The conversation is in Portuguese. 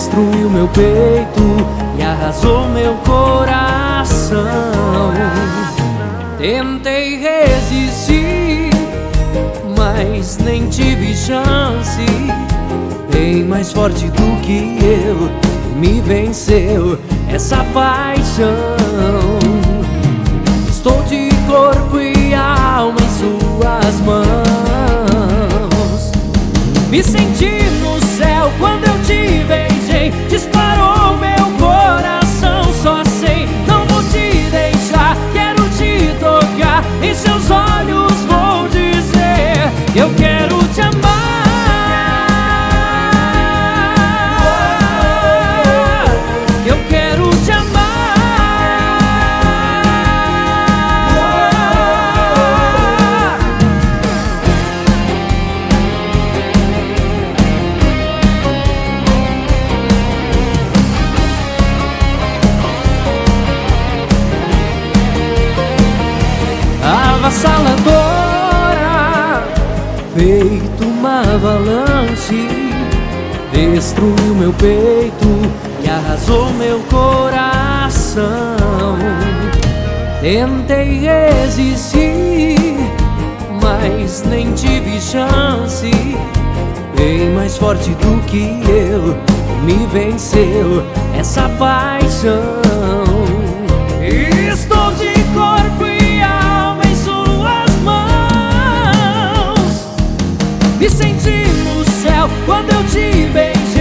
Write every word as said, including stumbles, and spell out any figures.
destruiu meu peito e arrasou meu coração. Tentei resistir, mas nem tive chance. Bem mais forte do que eu, me venceu essa paixão. Estou de corpo e alma em suas mãos. Me senti no céu quando eu te beijei. Disparou meu coração, só sei, não vou te deixar. Quero te tocar, em seus olhos vou dizer: eu quero te amar. Eu quero te amar. Avassaladora, feito uma avalanche, destruiu meu peito e arrasou meu coração. Tentei resistir, mas nem tive chance. Bem mais forte do que eu, me venceu essa paixão. Estou de corpo e alma em suas mãos. Me senti no céu quando eu te beijei.